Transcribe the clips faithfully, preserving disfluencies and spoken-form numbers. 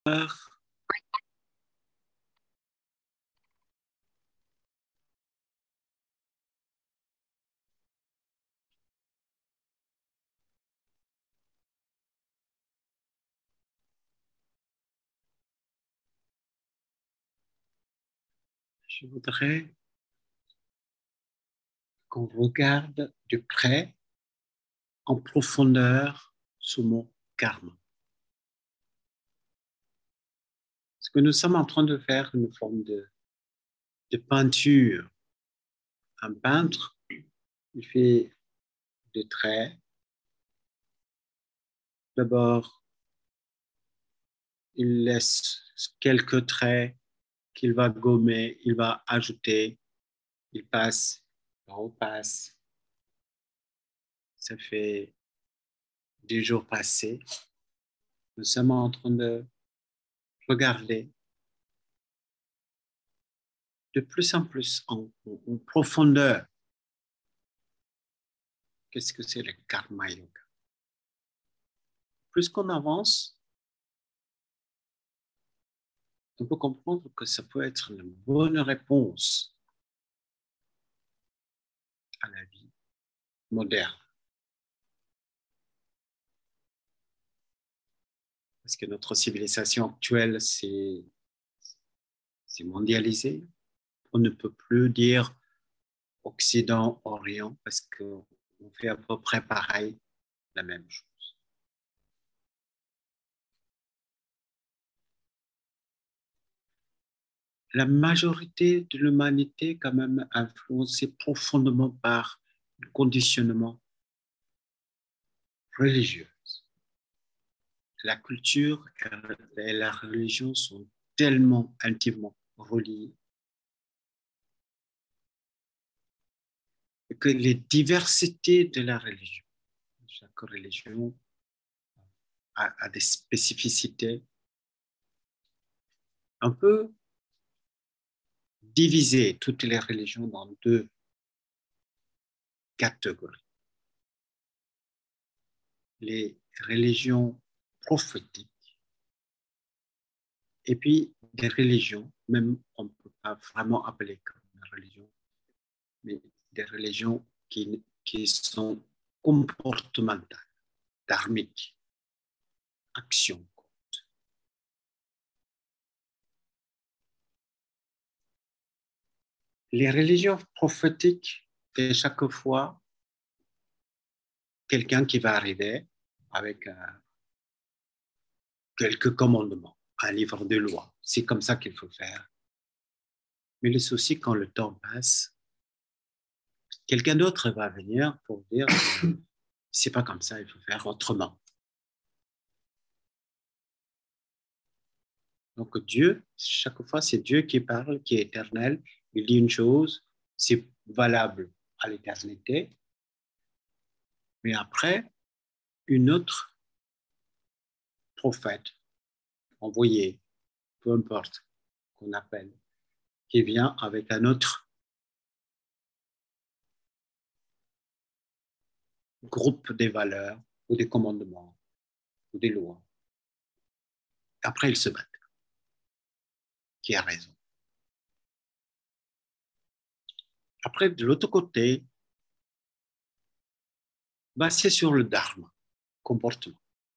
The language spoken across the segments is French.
Je voudrais qu'on regarde de près, en profondeur, sur mon karma. Ce que nous sommes en train de faire, une forme de, de peinture. Un peintre, il fait des traits. D'abord, il laisse quelques traits qu'il va gommer, il va ajouter, il passe, il repasse. Ça fait des jours passés. Nous sommes en train de regarder de plus en plus en, en profondeur qu'est-ce que c'est le karma yoga. Plus qu'on avance, on peut comprendre que ça peut être une bonne réponse à la vie moderne. Parce que notre civilisation actuelle, c'est, c'est mondialisé. On ne peut plus dire Occident, Orient, parce qu'on fait à peu près pareil, la même chose. La majorité de l'humanité est quand même influencée profondément par le conditionnement religieux. La culture et la religion sont tellement intimement reliées que les diversités de la religion, chaque religion a, a des spécificités un peu diviser toutes les religions dans deux catégories. Les religions prophétiques et puis des religions, même on ne peut pas vraiment appeler comme une religion, mais des religions qui, qui sont comportementales, dharmiques, actions. Les religions prophétiques, c'est chaque fois quelqu'un qui va arriver avec euh, quelques commandements, un livre de loi. C'est comme ça qu'il faut faire. Mais le souci, quand le temps passe, quelqu'un d'autre va venir pour dire que c'est pas comme ça, il faut faire autrement. Donc Dieu, chaque fois, c'est Dieu qui parle, qui est éternel. Il dit une chose, c'est valable à l'éternité. Mais après, une autre prophète envoyé, peu importe qu'on appelle, qui vient avec un autre groupe des valeurs ou des commandements ou des lois. Après, ils se battent. Qui a raison? Après, de l'autre côté, bah, c'est sur le dharma, comportement.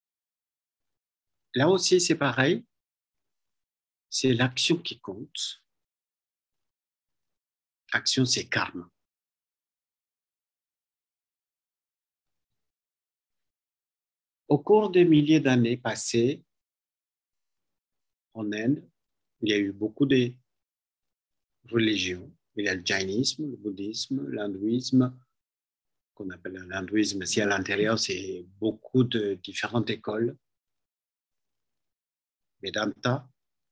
Là aussi, c'est pareil. C'est l'action qui compte. Action, c'est karma. Au cours des milliers d'années passées, en Inde, il y a eu beaucoup de religions. Il y a le jainisme, le bouddhisme, l'hindouisme, qu'on appelle l'hindouisme. Si à l'intérieur, c'est beaucoup de différentes écoles. Vedanta,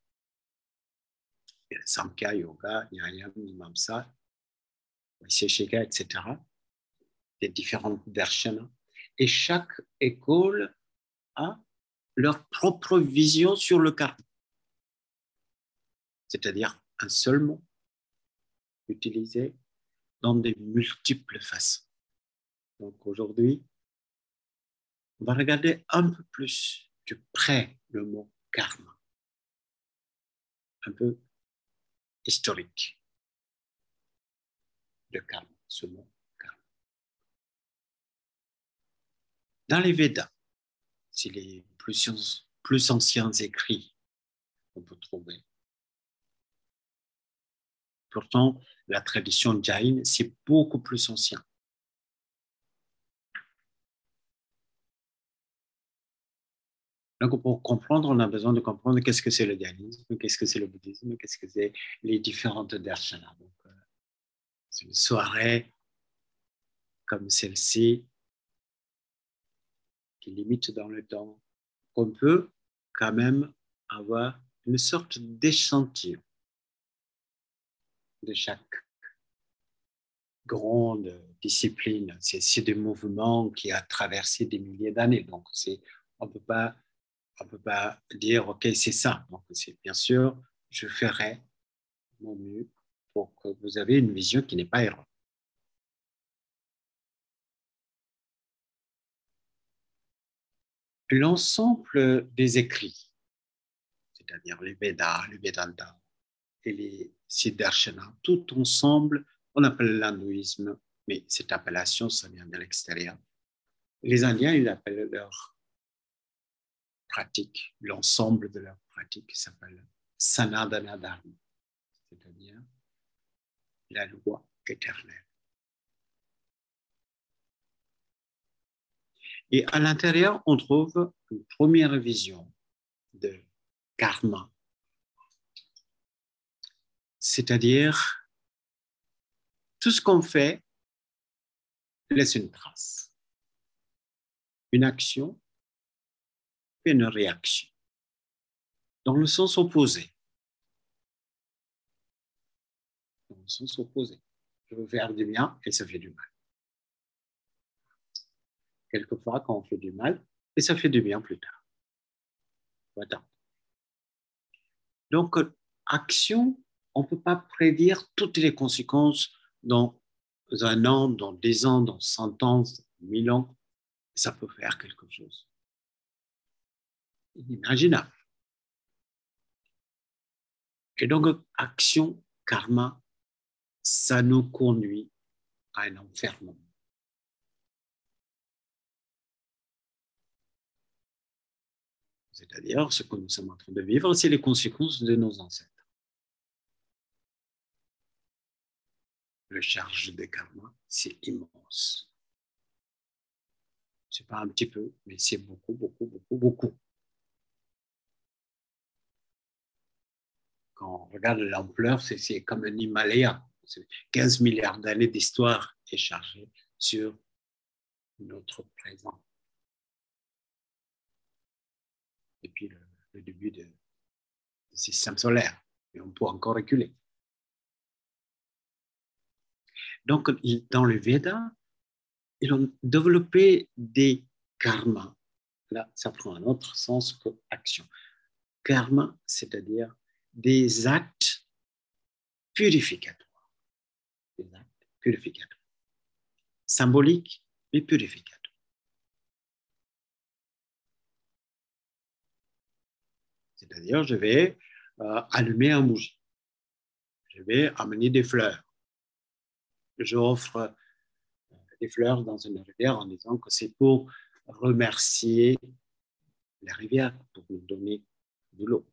Samkhya, Yoga, Nyaya, Mimamsa, Vaisheshika, et cetera. Des différentes darshanas. Et chaque école a leur propre vision sur le karma. C'est-à-dire un seul mot utilisé dans des multiples façons. Donc aujourd'hui, on va regarder un peu plus de près le mot karma. un peu historique de karma, ce mot karma. Dans les Védas, c'est les plus, plus anciens écrits qu'on peut trouver. Pourtant, la tradition jaïne, c'est beaucoup plus ancien. Donc, pour comprendre, on a besoin de comprendre qu'est-ce que c'est le jaïnisme, qu'est-ce que c'est le bouddhisme, qu'est-ce que c'est les différentes darshanas. Donc, euh, c'est une soirée comme celle-ci, qui limite dans le temps, on peut quand même avoir une sorte d'échantillon de chaque grande discipline. C'est, c'est des mouvements qui ont traversé des milliers d'années. Donc, c'est, on peut pas, on peut pas dire, OK, c'est ça. Donc, c'est, bien sûr, je ferai mon mieux pour que vous ayez une vision qui n'est pas erronée. L'ensemble des écrits, c'est-à-dire les Védas, les Vedanta et les Siddharshana, tout ensemble, on appelle l'hindouisme, mais cette appellation, ça vient de l'extérieur. Les Indiens, ils appellent leur pratique, l'ensemble de leur pratique qui s'appelle Sanadana Dharma, c'est-à-dire la loi éternelle. Et à l'intérieur, on trouve une première vision de karma, c'est-à-dire tout ce qu'on fait laisse une trace, une action et une réaction, dans le sens opposé. Dans le sens opposé. Je veux faire du bien et ça fait du mal. Quelquefois, quand on fait du mal, et ça fait du bien plus tard. Voilà. Donc, action, on ne peut pas prédire toutes les conséquences dans un an, dans dix ans, dans cent ans, mille ans. Ça peut faire quelque chose. Inimaginable. Et donc, action, karma, ça nous conduit à un enfermement. C'est-à-dire, ce que nous sommes en train de vivre, c'est les conséquences de nos ancêtres. Le charge de karma, c'est immense. C'est pas un petit peu, mais c'est beaucoup, beaucoup, beaucoup, beaucoup. Quand on regarde l'ampleur, c'est, c'est comme un Himalaya. C'est quinze milliards d'années d'histoire est chargée sur notre présent. Depuis le, le début du système solaire. Et on peut encore reculer. Donc, dans le Veda, ils ont développé des karmas. Là, ça prend un autre sens que action. Karma, c'est-à-dire des actes purificatoires. Des actes purificatoires. Symboliques, mais purificatoires. C'est-à-dire, je vais euh, allumer un bougie. Je vais amener des fleurs. J'offre des fleurs dans une rivière en disant que c'est pour remercier la rivière, pour nous donner de l'eau.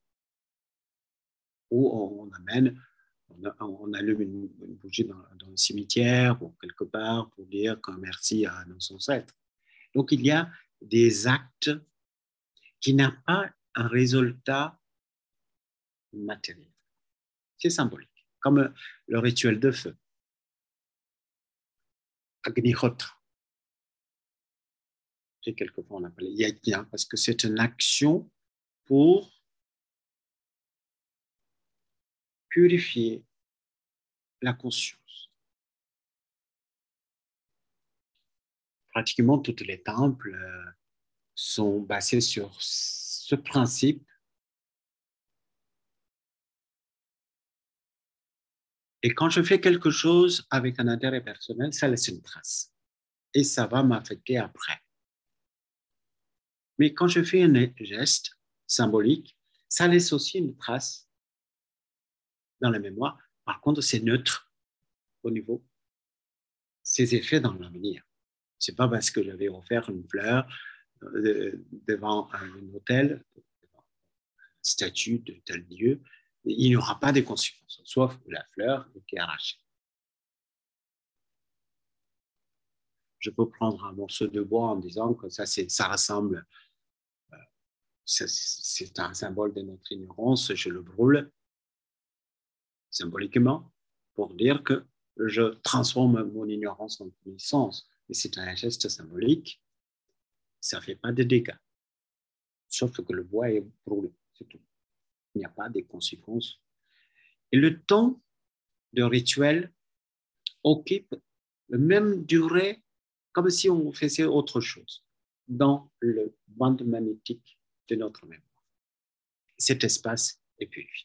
Ou on amène, on, on allume une, une bougie dans, dans le cimetière ou quelque part pour dire qu'un merci à nos ancêtres. Donc, il y a des actes qui n'ont pas un résultat matériel. C'est symbolique, comme le rituel de feu. Agnihotra. Et quelquefois on appelle yajna parce que c'est une action pour purifier la conscience. Pratiquement tous les temples sont basés sur ce principe. Et quand je fais quelque chose avec un intérêt personnel, ça laisse une trace. Et ça va m'affecter après. Mais quand je fais un geste symbolique, ça laisse aussi une trace dans la mémoire. Par contre, c'est neutre au niveau ses effets dans l'avenir. C'est pas parce que j'avais offert une fleur euh, devant un hôtel, devant une statue de tel lieu, il n'y aura pas de conséquences, sauf la fleur qui est arrachée. Je peux prendre un morceau de bois en disant que ça, ça ressemble, euh, c'est un symbole de notre ignorance, je le brûle symboliquement pour dire que je transforme mon ignorance en connaissance. Mais c'est un geste symbolique, ça ne fait pas de dégâts. Sauf que le bois est brûlé, c'est tout. Il n'y a pas de conséquences. Et le temps de rituel occupe la même durée comme si on faisait autre chose dans le bande magnétique de notre mémoire. Cet espace est purifié.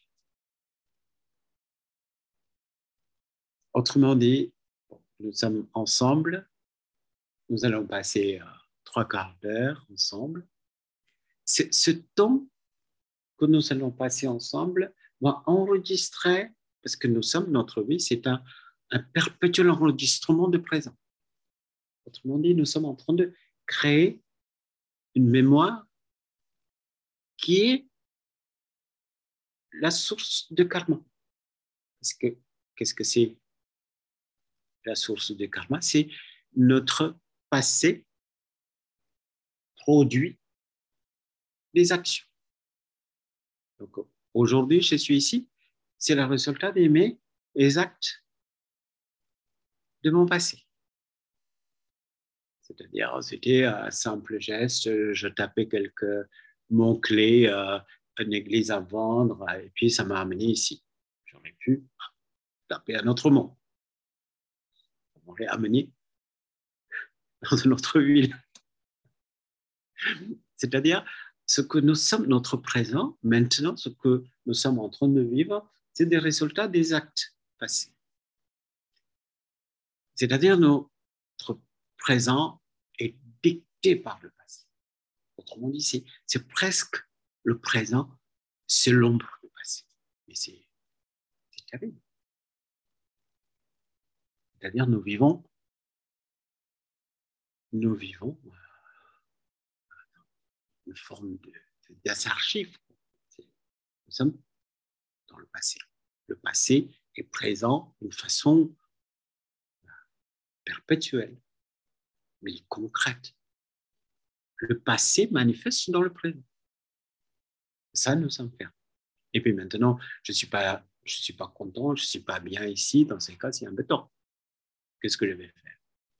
Autrement dit, nous sommes ensemble, nous allons passer euh, trois quarts d'heure ensemble. C'est, ce temps que nous allons passer ensemble va enregistrer, parce que nous sommes, notre vie, c'est un, un perpétuel enregistrement de présent. Autrement dit, nous sommes en train de créer une mémoire qui est la source de karma. Parce que, qu'est-ce que c'est la source de karma? C'est notre passé produit des actions. Donc, aujourd'hui, je suis ici, c'est le résultat de mes les actes de mon passé. C'est-à-dire, c'était un simple geste, je tapais quelques mots-clés, euh, une église à vendre, et puis ça m'a amené ici. J'aurais pu taper un autre mot. Ça m'aurait amené dans une autre ville. C'est-à-dire, ce que nous sommes, notre présent, maintenant, ce que nous sommes en train de vivre, c'est des résultats des actes passés. C'est-à-dire, notre présent est dicté par le passé. Autrement dit, c'est, c'est presque le présent, c'est l'ombre du passé. Mais c'est, c'est terrible. C'est-à-dire, nous vivons, nous vivons une forme de, de, d'archive. Nous sommes dans le passé. Le passé est présent d'une façon perpétuelle, mais concrète. Le passé manifeste dans le présent. Ça, nous sommes fermes. Et puis maintenant, je ne suis pas, je suis pas content, je ne suis pas bien ici. Dans ces cas, c'est embêtant. Qu'est-ce que je vais faire?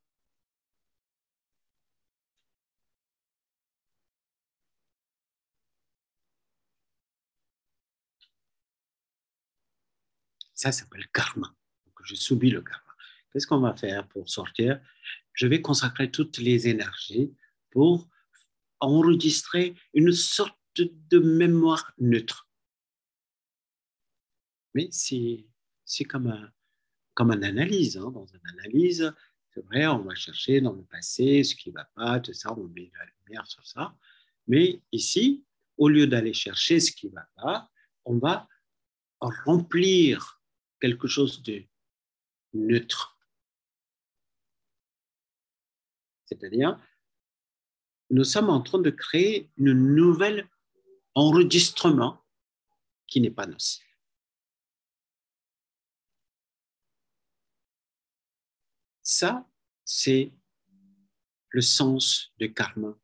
Ça s'appelle karma. Donc, je subis le karma. Qu'est-ce qu'on va faire pour sortir? Je vais consacrer toutes les énergies pour enregistrer une sorte de mémoire neutre. Mais c'est, c'est comme un, comme une analyse. Hein. Dans une analyse, c'est vrai, on va chercher dans le passé ce qui ne va pas, tout ça, on met la lumière sur ça. Mais ici, au lieu d'aller chercher ce qui ne va pas, on va remplir quelque chose de neutre. C'est-à-dire, nous sommes en train de créer une nouvelle enregistrement qui n'est pas nocif. Ça, c'est le sens du karma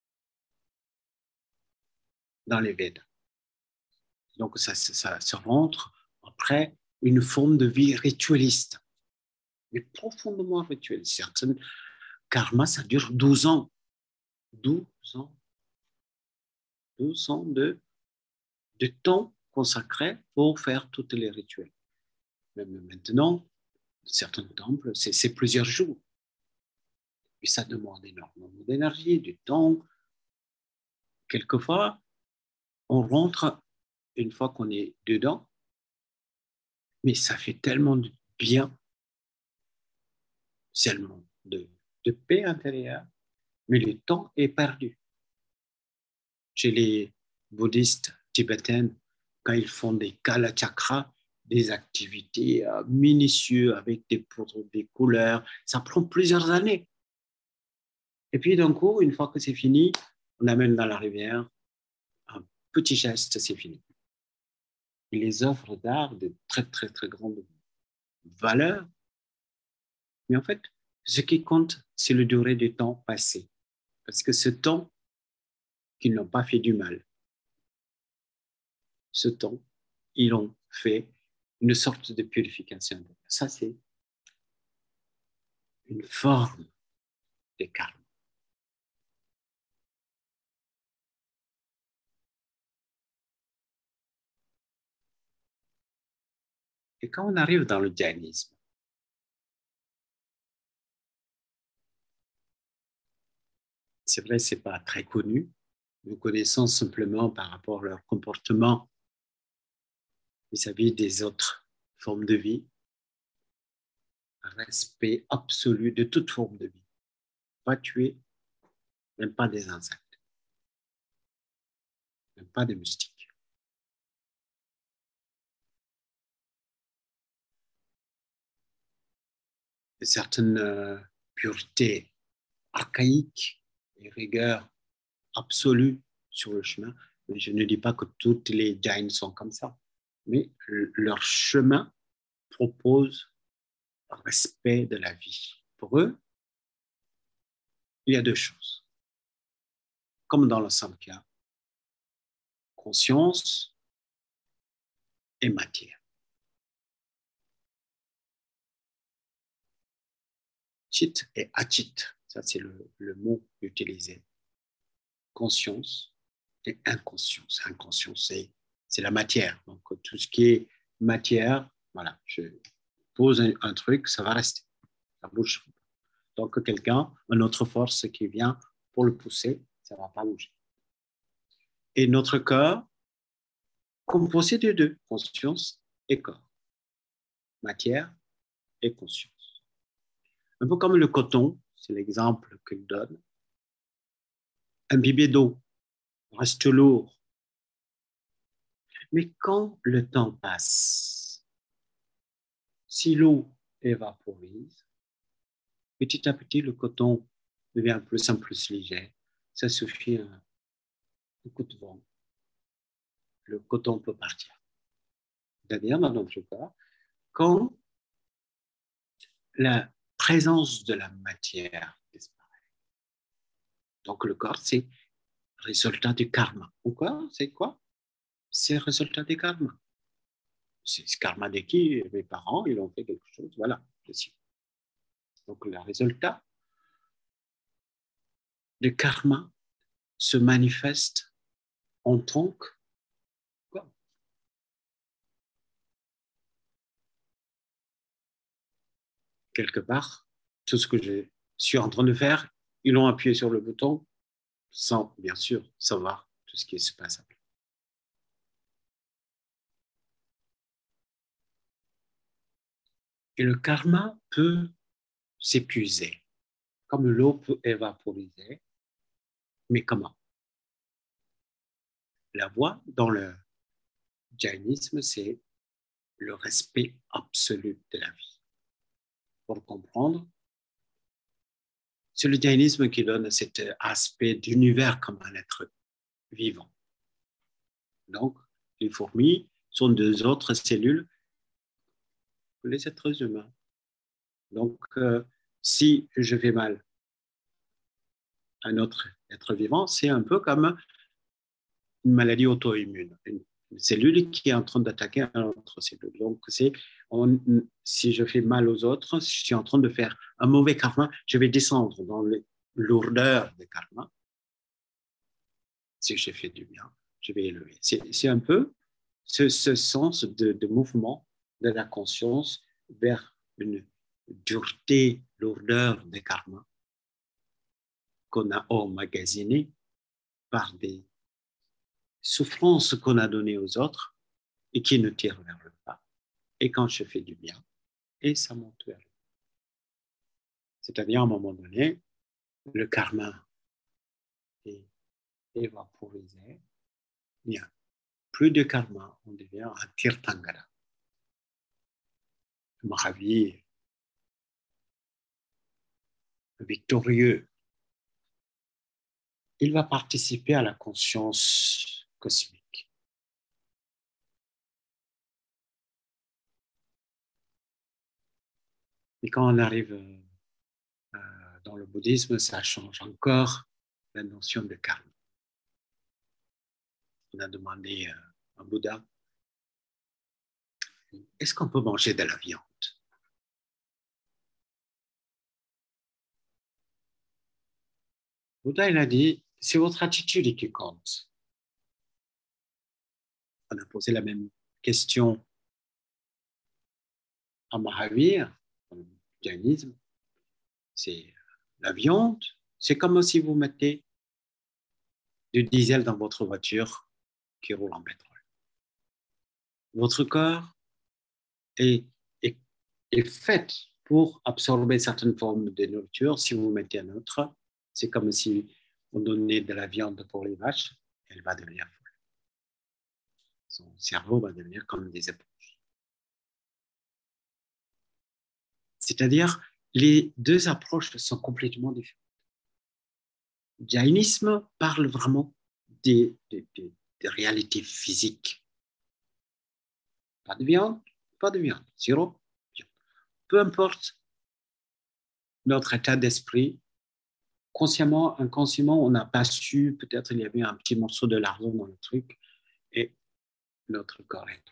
dans les Védas. Donc, ça, ça, ça rentre après une forme de vie ritualiste, mais profondément ritualiste. Certains karma, ça dure douze ans. douze ans. douze ans de, de temps consacré pour faire tous les rituels. Même maintenant, certains temples, c'est, c'est plusieurs jours. Et ça demande énormément d'énergie, du temps. Quelquefois, on rentre une fois qu'on est dedans, mais ça fait tellement de bien, seulement de, de paix intérieure, mais le temps est perdu. Chez les bouddhistes tibétains, quand ils font des kala chakras, des activités euh, minutieuses avec des, des couleurs. Ça prend plusieurs années. Et puis d'un coup, une fois que c'est fini, on amène dans la rivière, un petit geste, c'est fini. Et les œuvres d'art de très, très, très grande valeur. Mais en fait, ce qui compte, c'est le durée du temps passé. Parce que ce temps, qu'ils n'ont pas fait du mal, ce temps, ils ont fait une sorte de purification. Ça, c'est une forme de karma. Et quand on arrive dans le jainisme, c'est vrai, ce n'est pas très connu. Nous connaissons simplement par rapport à leur comportement vis-à-vis des autres formes de vie, un respect absolu de toute forme de vie. Pas tuer, même pas des insectes, même pas des moustiques. Et certaines euh, puretés archaïques et rigueur absolue sur le chemin. Mais je ne dis pas que toutes les Jains sont comme ça, mais leur chemin propose un respect de la vie. Pour eux, il y a deux choses. Comme dans le Samkhya, conscience et matière. Chit et achit, ça c'est le, le mot utilisé. Conscience et inconscience. Inconscience, c'est, c'est la matière. Donc tout ce qui est matière, voilà, je pose un, un truc, ça va rester. Ça bouge. Donc quelqu'un, une autre force qui vient pour le pousser, ça ne va pas bouger. Et notre corps, composé de deux, conscience et corps, matière et conscience. Un peu comme le coton, c'est l'exemple qu'il donne, imbibé d'eau, reste lourd. Mais quand le temps passe, si l'eau évaporise, petit à petit, le coton devient plus en plus léger. Ça suffit un, un coup de vent. Le coton peut partir. C'est-à-dire, dans notre cas, quand la présence de la matière disparaît. Donc le corps, c'est résultat du karma. Pourquoi? C'est quoi? C'est résultat du karma. C'est ce karma de qui? Mes parents, ils ont fait quelque chose. Voilà. Donc le résultat du karma se manifeste en tant que quoi? Quelque part, tout ce que je suis en train de faire, ils ont appuyé sur le bouton sans, bien sûr, savoir tout ce qui se passe après. Et le karma peut s'épuiser, comme l'eau peut évaporiser. Mais comment? La voie dans le jainisme, c'est le respect absolu de la vie. Pour comprendre, c'est le jainisme qui donne cet aspect d'univers comme un être vivant. Donc, les fourmis sont deux autres cellules que les êtres humains. Donc, euh, si je fais mal à un autre être vivant, c'est un peu comme une maladie auto-immune, une, une cellule qui est en train d'attaquer une autre cellule. Donc, c'est, on, si je fais mal aux autres, si je suis en train de faire un mauvais karma, je vais descendre dans les lourdeurs des karma. Si je fais du bien, je vais élever. C'est, c'est un peu ce, ce sens de, de mouvement de la conscience vers une dureté, lourdeur des karma qu'on a emmagasiné par des souffrances qu'on a données aux autres et qui nous tirent vers le bas. Et quand je fais du bien, et ça monte vers le bas. C'est-à-dire, à un moment donné, le karma est évaporisé, il n'y a plus de karma, on devient un tirtangara. Mahavir, victorieux, il va participer à la conscience cosmique. Et quand on arrive euh, dans le bouddhisme, ça change encore la notion de karma. On a demandé euh, à Bouddha, est-ce qu'on peut manger de la viande? Bouddha, il a dit, c'est votre attitude qui compte. On a posé la même question à Mahavir, dans le jainisme. C'est la viande, c'est comme si vous mettez du diesel dans votre voiture qui roule en pétrole. Votre corps est, est, est fait pour absorber certaines formes de nourriture. Si vous mettez un autre, c'est comme si on donnait de la viande pour les vaches, elle va devenir folle. Son cerveau va devenir comme des éponges. C'est-à-dire, les deux approches sont complètement différentes. Le jainisme parle vraiment des, des, des, des réalités physiques. Pas de viande, pas de viande. Sirop, viande. Peu importe notre état d'esprit, consciemment, inconsciemment, on n'a pas su, peut-être il y avait un petit morceau de lardon dans le truc, et notre corps est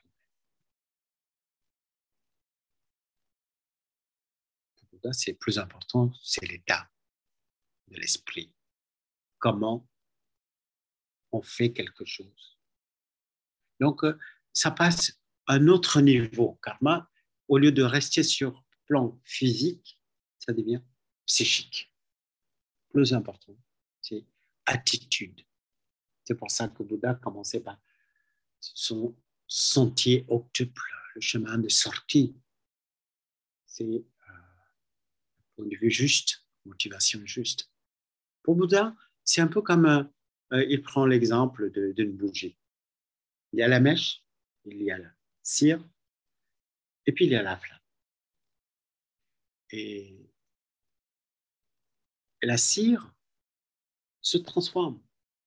tombé. C'est plus important, c'est l'état de l'esprit. Comment on fait quelque chose. Donc, ça passe à un autre niveau. Karma, au lieu de rester sur le plan physique, ça devient psychique. Plus important, c'est attitude. C'est pour ça que Bouddha commençait par son sentier octuple, le chemin de sortie. C'est euh, un point de vue juste, motivation juste. Pour Bouddha, c'est un peu comme, euh, il prend l'exemple d'une bougie. Il y a la mèche, il y a la cire, et puis il y a la flamme. Et, et la cire se transforme.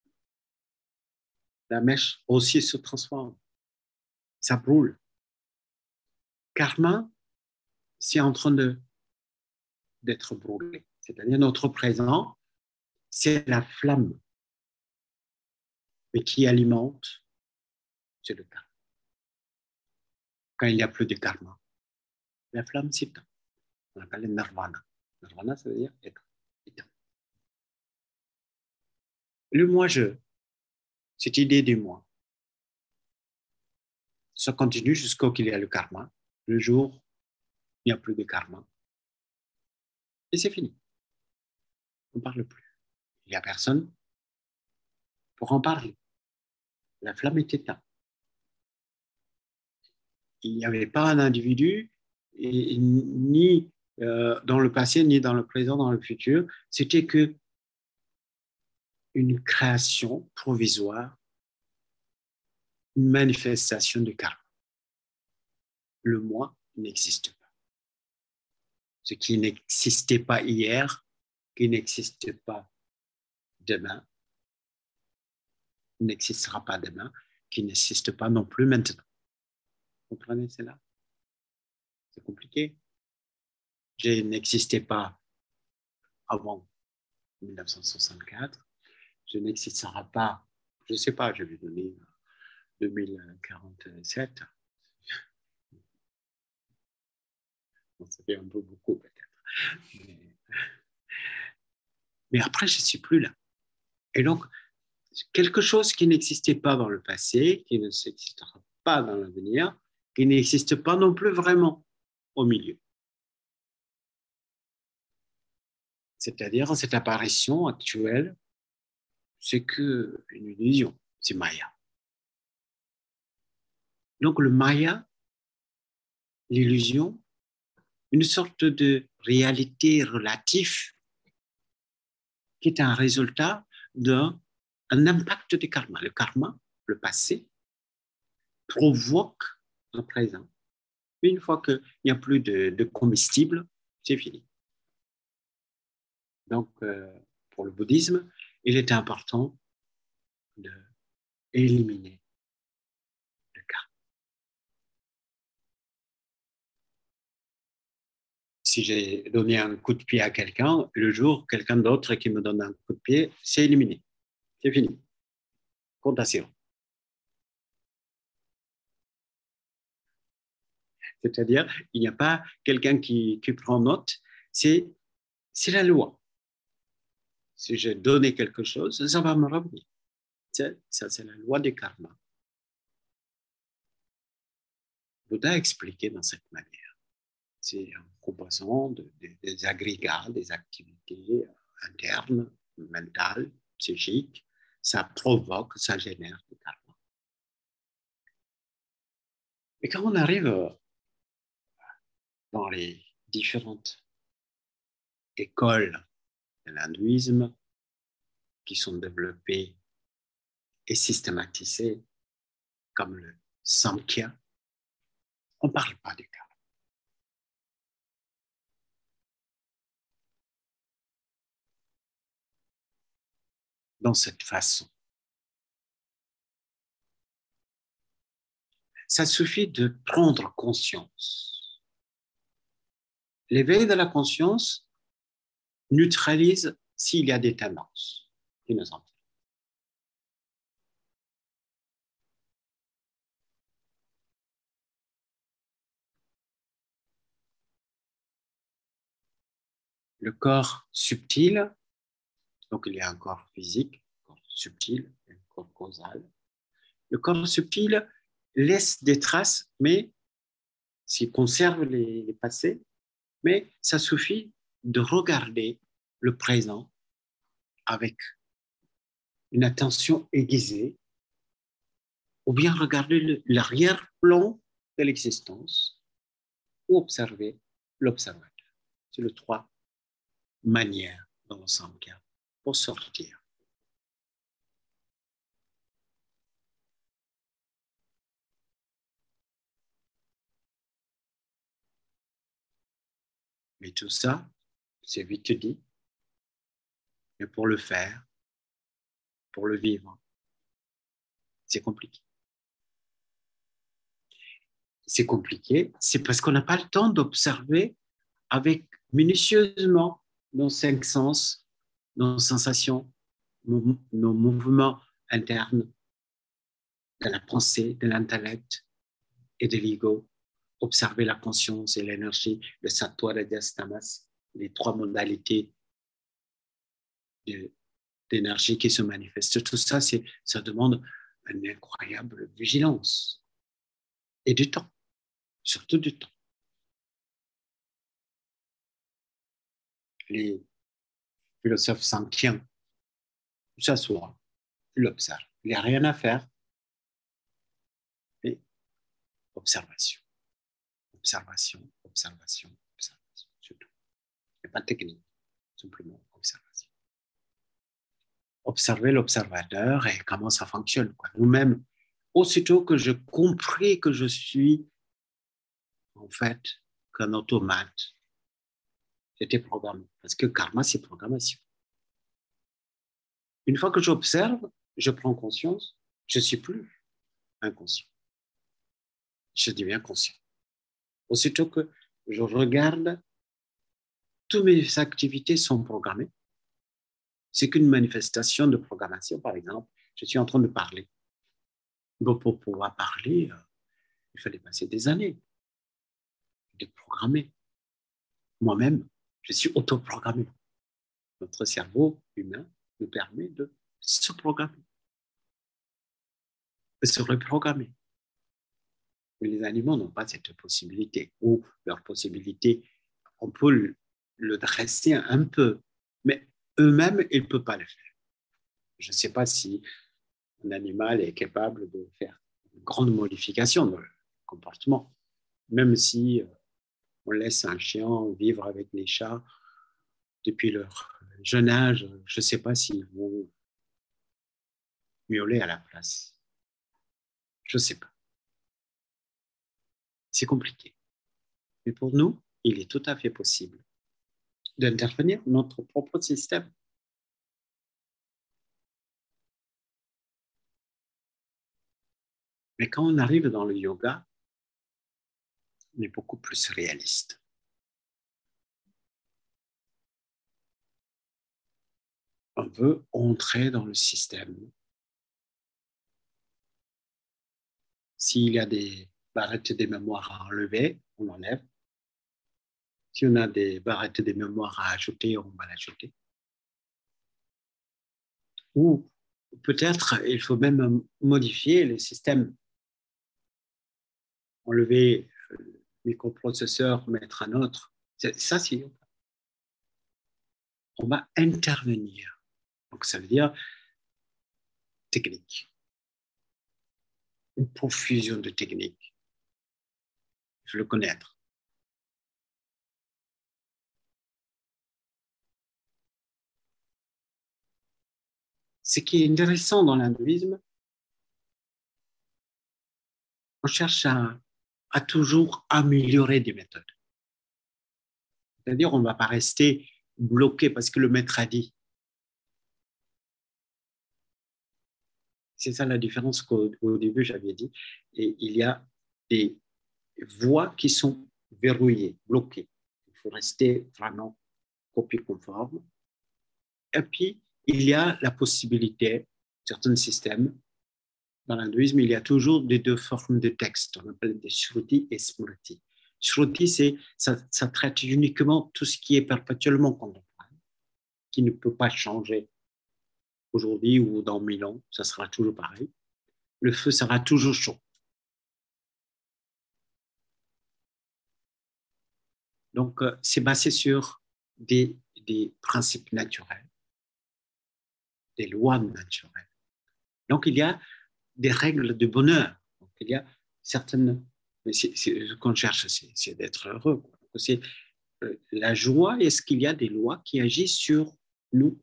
La mèche aussi se transforme. Ça brûle. Karma, c'est en train de, d'être brûlé. C'est-à-dire notre présent, c'est la flamme, mais qui alimente, c'est le karma. Quand il n'y a plus de karma, la flamme s'éteint. On appelle le nirvana. Nirvana, ça veut dire être éteint. Le moi-je, cette idée du moi, ça continue jusqu'au qu'il y a le karma. Le jour, il n'y a plus de karma. Et c'est fini. On ne parle plus. Il n'y a personne pour en parler. La flamme est éteinte. Il n'y avait pas un individu, et, ni euh, dans le passé, ni dans le présent, dans le futur. C'était que une création provisoire, une manifestation du karma. Le moi n'existe pas. Ce qui n'existait pas hier, qui n'existe pas demain, n'existera pas demain, qui n'existe pas non plus maintenant. Vous comprenez cela? C'est compliqué. Je n'existais pas avant mille neuf cent soixante-quatre. Je n'existerai pas, je ne sais pas, je vais donner deux mille quarante-sept. Bon, ça fait un peu beaucoup peut-être. Mais, mais après, je ne suis plus là. Et donc, quelque chose qui n'existait pas dans le passé, qui ne n'existera pas dans l'avenir, qui n'existe pas non plus vraiment au milieu. C'est-à-dire, cette apparition actuelle, c'est qu'une illusion, c'est Maya. Donc, le Maya, l'illusion, une sorte de réalité relative qui est un résultat d'un impact du karma. Le karma, le passé, provoque un présent Une fois qu'il n'y a plus de, de comestible, c'est fini. Donc, euh, pour le bouddhisme, il est important d'éliminer le karma. Si j'ai donné un coup de pied à quelqu'un, le jour, quelqu'un d'autre qui me donne un coup de pied, c'est éliminé. C'est fini. Compte à zéro. C'est-à-dire, il n'y a pas quelqu'un qui, qui prend note, c'est, c'est la loi. Si j'ai donné quelque chose, ça va me revenir. C'est, ça, c'est la loi du karma. Bouddha a expliqué dans cette manière. C'est en composant de, de, des agrégats, des activités internes, mentales, psychiques, ça provoque, ça génère du karma. Et quand on arrive dans les différentes écoles de l'hindouisme qui sont développées et systématisées, comme le Samkhya, on ne parle pas du karma. Dans cette façon. Ça suffit de prendre conscience. L'éveil de la conscience neutralise s'il y a des tendances qui nous empêchent. Le corps subtil, donc il y a un corps physique, un corps subtil, un corps causal. Le corps subtil laisse des traces, mais s'il conserve les, les passés, mais ça suffit de regarder le présent avec une attention aiguisée, ou bien regarder l'arrière-plan de l'existence, ou observer l'observateur. C'est les trois manières dans le Samkhya pour sortir. Mais tout ça, c'est vite dit, mais pour le faire, pour le vivre, c'est compliqué. C'est compliqué, c'est parce qu'on n'a pas le temps d'observer avec minutieusement nos cinq sens, nos sensations, nos mouvements internes de la pensée, de l'intellect et de l'ego. Observer la conscience et l'énergie, le sattva, le tamas, les trois modalités de, d'énergie qui se manifestent. Tout ça, c'est, ça demande une incroyable vigilance et du temps, surtout du temps. Les philosophes sankhiens, s'assoient, l'observent. Il n'y a rien à faire, mais observation, observation, observation, observation, surtout. Il n'y a pas de technique, simplement observation. Observer l'observateur et comment ça fonctionne. Quoi. Nous-mêmes, aussitôt que je compris que je suis en fait qu'un automate, j'étais programmé. Parce que karma, c'est programmation. Une fois que j'observe, je prends conscience, je ne suis plus inconscient. Je deviens conscient. Aussitôt que je regarde, toutes mes activités sont programmées. C'est qu'une manifestation de programmation, par exemple. Je suis en train de parler. Donc, pour pouvoir parler, il fallait passer des années de programmer. Moi-même, je suis autoprogrammé. Notre cerveau humain nous permet de se programmer, de se reprogrammer. Mais les animaux n'ont pas cette possibilité, ou leur possibilité, on peut le, le dresser un peu, mais eux-mêmes, ils ne peuvent pas le faire. Je ne sais pas si un animal est capable de faire une grande modification de comportement, même si on laisse un chien vivre avec les chats depuis leur jeune âge, je ne sais pas s'ils vont miauler à la place. Je ne sais pas. C'est compliqué. Mais pour nous, il est tout à fait possible d'intervenir dans notre propre système. Mais quand on arrive dans le yoga, on est beaucoup plus réaliste. On veut entrer dans le système. S'il y a des barrettes de mémoire à enlever, on enlève. Si on a des barrettes de mémoire à ajouter, on va l'ajouter. Ou peut-être il faut même modifier le système. Enlever le microprocesseur, mettre un autre. Ça, c'est yoga. On va intervenir. Donc, ça veut dire technique. Une profusion de techniques. Il faut le connaître. Ce qui est intéressant dans l'hindouisme, on cherche à, à toujours améliorer des méthodes. C'est-à-dire, on ne va pas rester bloqué parce que le maître a dit. C'est ça la différence qu'au au début, j'avais dit. Et il y a des voies qui sont verrouillées, bloquées. Il faut rester vraiment copie conforme. Et puis, il y a la possibilité, certains systèmes, dans l'hindouisme, il y a toujours des deux formes de texte. On appelle des shruti et smriti. Shruti, c'est, ça, ça traite uniquement tout ce qui est perpétuellement contemporain, qui ne peut pas changer aujourd'hui ou dans mille ans, ça sera toujours pareil. Le feu sera toujours chaud. Donc, euh, c'est basé sur des, des principes naturels, des lois naturelles. Donc, il y a des règles de bonheur. Donc, il y a certaines... Mais c'est, c'est, ce qu'on cherche, c'est, c'est d'être heureux. Quoi. Donc, c'est euh, la joie. Est-ce qu'il y a des lois qui agissent sur nous?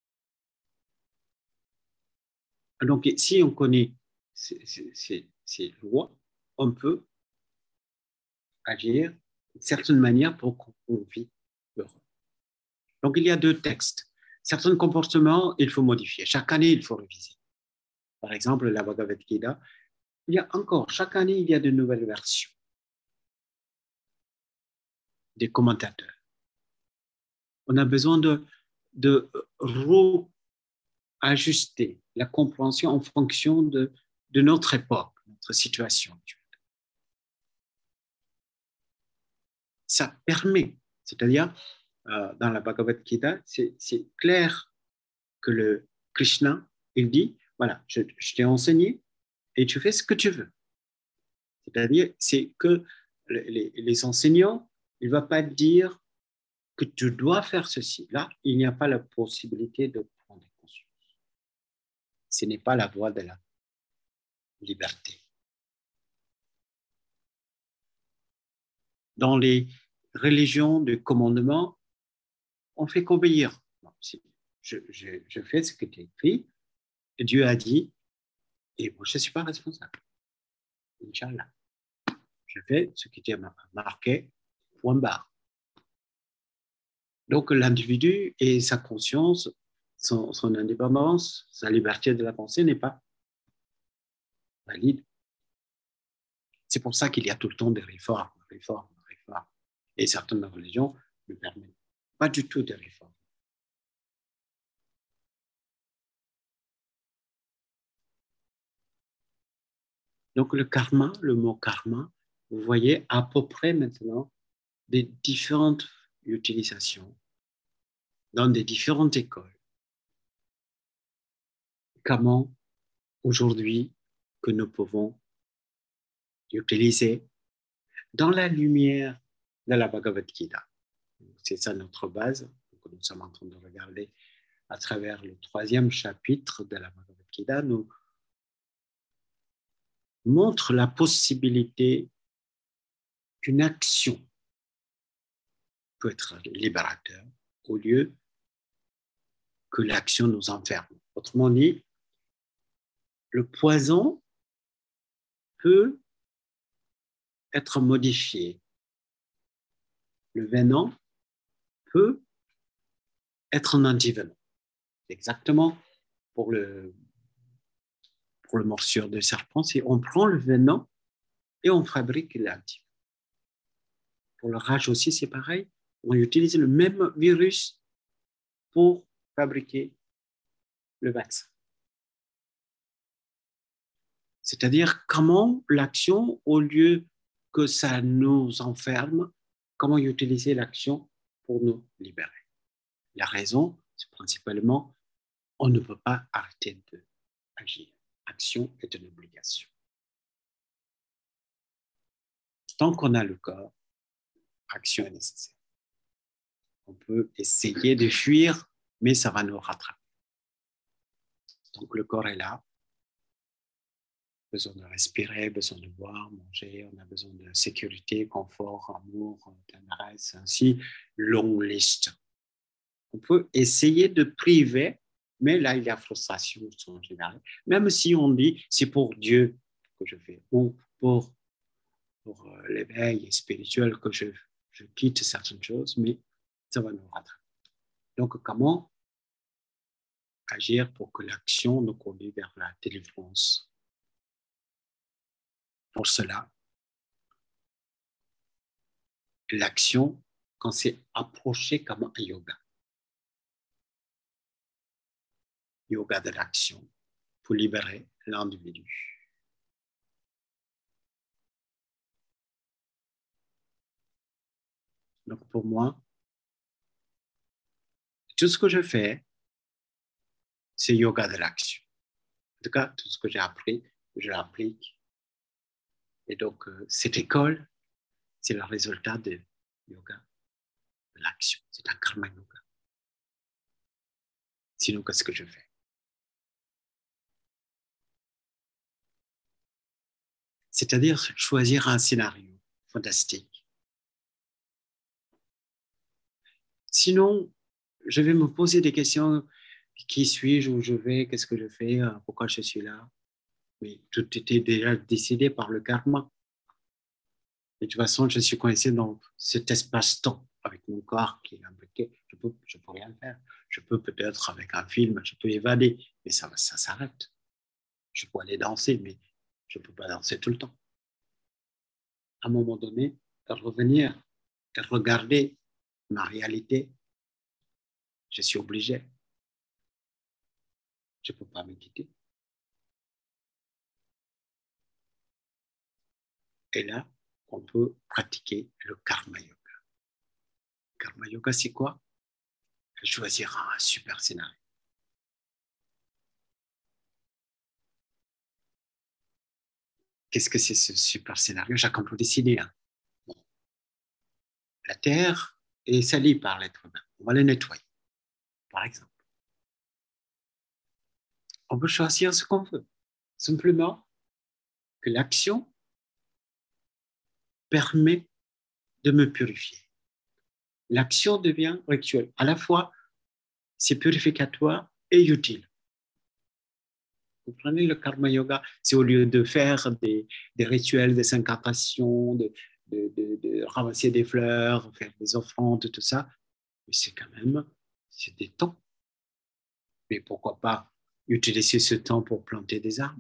Donc, si on connaît ces, ces, ces lois, on peut agir d'une certaine manière pour qu'on vit heureux. Donc, il y a deux textes. Certains comportements, il faut modifier. Chaque année, il faut réviser. Par exemple, la Bhagavad Gita, il y a encore, chaque année, il y a de nouvelles versions des commentateurs. On a besoin de, de réajuster la compréhension en fonction de, de notre époque, notre situation actuelle. Ça permet, c'est-à-dire, euh, dans la Bhagavad Gita, c'est, c'est clair que le Krishna, il dit, voilà, je, je t'ai enseigné et tu fais ce que tu veux. C'est-à-dire, c'est que les, les enseignants, il ne va pas dire que tu dois faire ceci. Là, il n'y a pas la possibilité de prendre conscience. Ce n'est pas la voie de la liberté. Dans les religions de commandement, on fait qu'obéir. Je, je, je fais ce que tu as écrit, et Dieu a dit, et moi, je ne suis pas responsable. Inch'Allah. Je fais ce qui est marqué, point barre. Donc, l'individu et sa conscience, son, son indépendance, sa liberté de la pensée n'est pas valide. C'est pour ça qu'il y a tout le temps des réformes, réformes, réformes. Et certaines religions ne permettent pas du tout des réformes. Donc, le karma, le mot karma, vous voyez à peu près maintenant des différentes utilisations dans des différentes écoles. Comment aujourd'hui que nous pouvons utiliser dans la lumière de la Bhagavad Gita. C'est ça notre base que nous sommes en train de regarder à travers le troisième chapitre de la Bhagavad Gita. Nous montre la possibilité qu'une action peut être libérateur au lieu que l'action nous enferme. Autrement dit, le poison peut être modifié le venin peut être un antivenin. Exactement pour le, pour le morsure de serpent, c'est on prend le venin et on fabrique l'antivenin. Pour le rage aussi, c'est pareil. On utilise le même virus pour fabriquer le vaccin. C'est-à-dire comment l'action, au lieu que ça nous enferme, comment utiliser l'action pour nous libérer. La raison, c'est principalement, on ne peut pas arrêter d'agir. Action est une obligation. Tant qu'on a le corps, action est nécessaire. On peut essayer de fuir, mais ça va nous rattraper. Donc le corps est là, besoin de respirer, besoin de boire, manger, on a besoin de sécurité, confort, amour, tendresse, ainsi, longue liste. On peut essayer de priver, mais là, il y a frustration en général. Même si on dit, c'est pour Dieu que je fais, ou pour, pour l'éveil spirituel que je, je quitte certaines choses, mais ça va nous rattraper. Donc, comment agir pour que l'action nous conduise vers la délivrance? Pour cela, l'action, quand c'est approché comme un yoga, yoga de l'action, pour libérer l'individu. Donc pour moi, tout ce que je fais, c'est yoga de l'action. En tout cas, tout ce que j'ai appris, je l'applique. Et donc, euh, cette école, c'est le résultat de yoga de l'action. C'est un karma yoga. Sinon, qu'est-ce que je fais? C'est-à-dire choisir un scénario fantastique. Sinon, je vais me poser des questions. Qui suis-je? Où je vais? Qu'est-ce que je fais? Pourquoi je suis là? Mais tout était déjà décidé par le karma. Et de toute façon, je suis coincé dans cet espace-temps avec mon corps qui est imbriqué. Je peux, je peux rien faire. Je peux peut-être avec un film, je peux évader, mais ça, ça s'arrête. Je peux aller danser, mais je ne peux pas danser tout le temps. À un moment donné, revenir, regarder ma réalité, je suis obligé. Je ne peux pas me quitter. Et là, on peut pratiquer le karma yoga. Karma yoga, c'est quoi? Choisir un super scénario. Qu'est-ce que c'est ce super scénario? Chacun peut décider. Hein. Bon. La Terre est salie par l'être humain. On va la nettoyer, par exemple. On peut choisir ce qu'on veut. Simplement que l'action permet de me purifier. L'action devient rituel. À la fois, c'est purificatoire et utile. Vous prenez le karma yoga, c'est au lieu de faire des, des rituels de incantations, de, de, de, de ramasser des fleurs, faire des offrandes, tout ça, mais c'est quand même, c'est des temps. Mais pourquoi pas utiliser ce temps pour planter des arbres?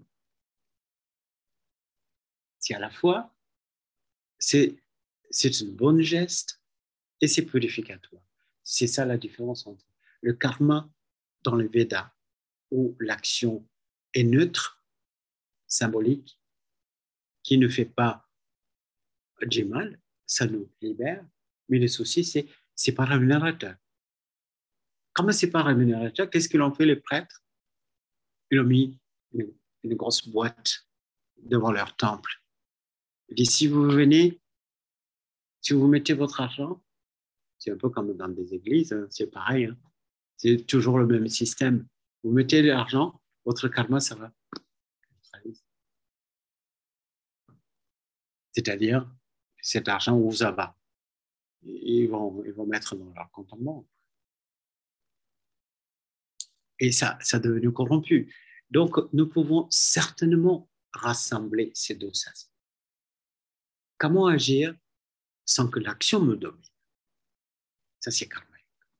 C'est à la fois, c'est, c'est un bon geste et c'est purificatoire. C'est ça la différence entre le karma dans le Veda, où l'action est neutre, symbolique, qui ne fait pas du mal, ça nous libère, mais le souci, c'est c'est pas rémunérateur. Comme c'est pas rémunérateur, qu'est-ce qu'ils ont fait les prêtres? Ils ont mis une, une grosse boîte devant leur temple. Ils disent, si vous venez, si vous mettez votre argent, c'est un peu comme dans des églises, hein, c'est pareil, hein, c'est toujours le même système. Vous mettez l'argent, votre karma, ça va. C'est-à-dire, cet argent où ça va. Ils vont, ils vont mettre dans leur compte en banque. Et ça, ça est devenu corrompu. Donc, nous pouvons certainement rassembler ces deux aspects. Comment agir sans que l'action me domine? Ça, c'est karma.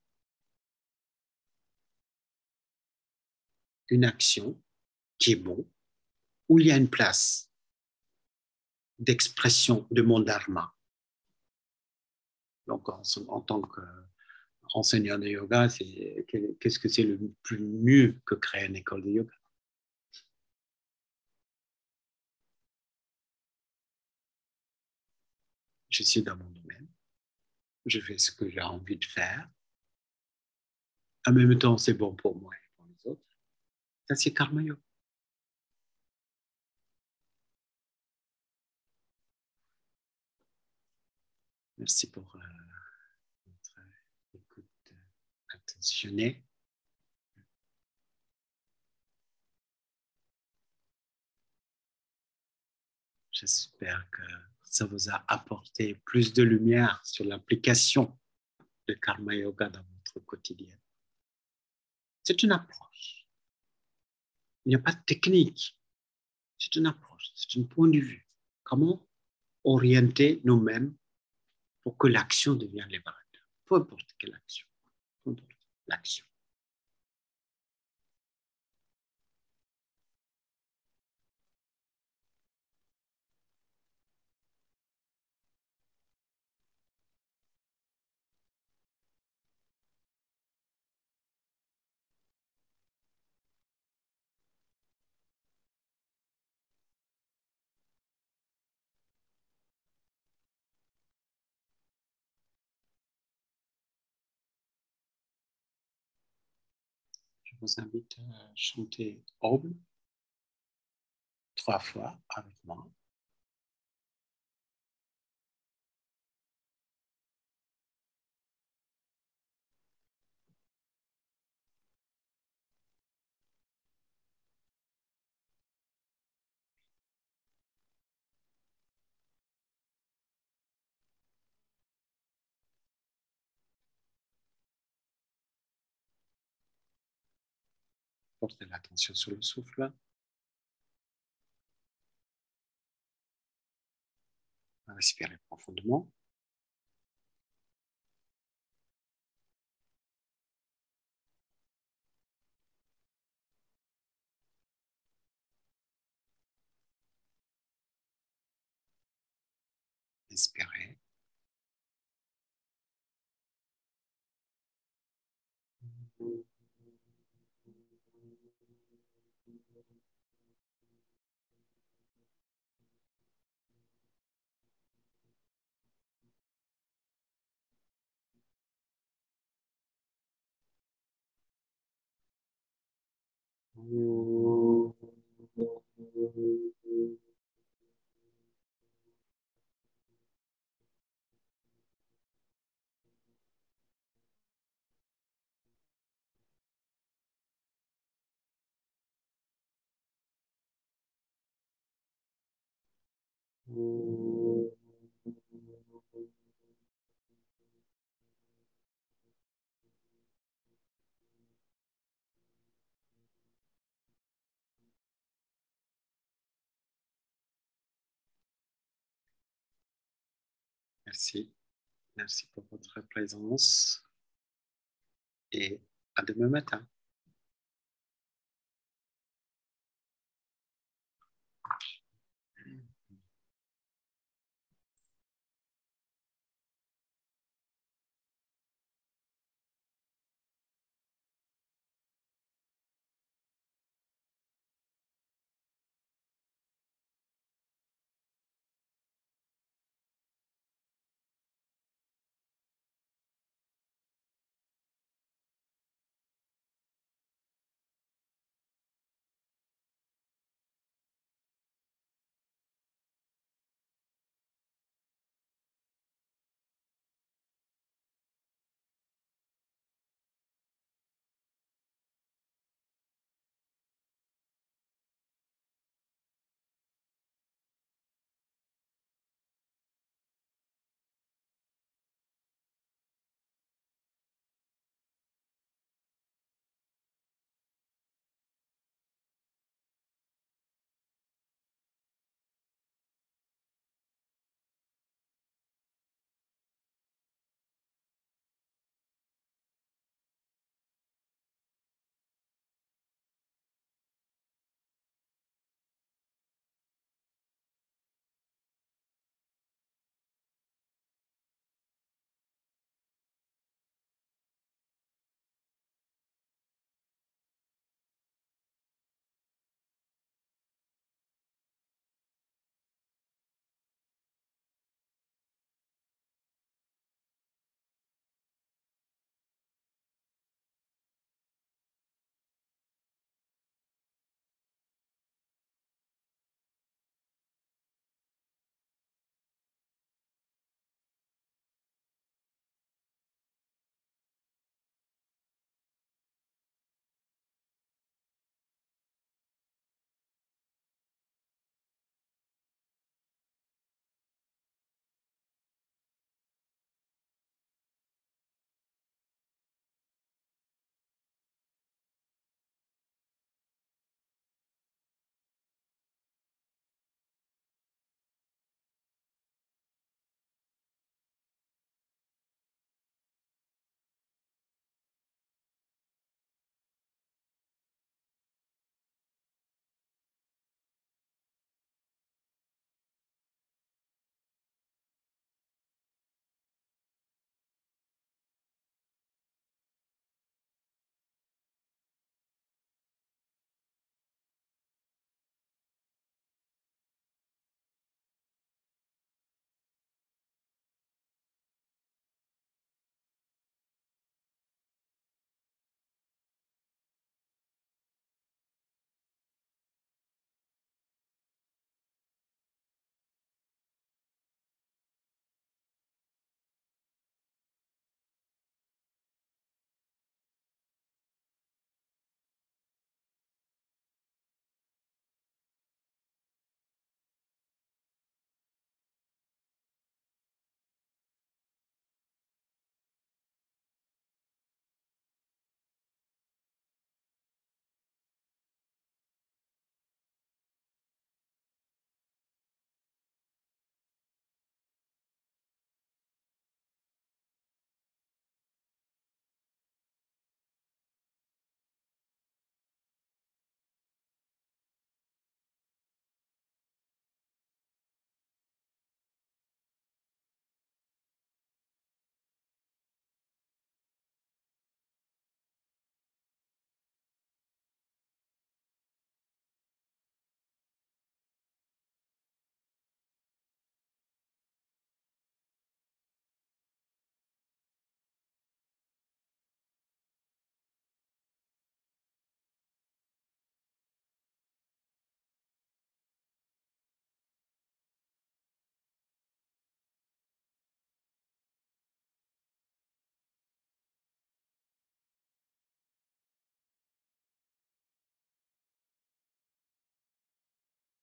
Une action qui est bonne, où il y a une place d'expression de mon dharma. Donc, en, en tant qu'enseignant de yoga, c'est, qu'est-ce que c'est le plus mieux que créer une école de yoga? Je suis dans mon domaine, je fais ce que j'ai envie de faire. En même temps, c'est bon pour moi et pour les autres. Ça, c'est karma yoga. Merci pour euh, votre écoute attentionnée. J'espère que ça vous a apporté plus de lumière sur l'application de karma yoga dans votre quotidien. C'est une approche. Il n'y a pas de technique. C'est une approche, c'est un point de vue. Comment orienter nous-mêmes pour que l'action devienne libérateur. Peu importe quelle action. Peu importe l'action. Je vous invite à chanter Om trois fois avec moi. Portez l'attention sur le souffle. Respirez profondément. Inspirez. Merci. Merci pour votre présence et à demain matin.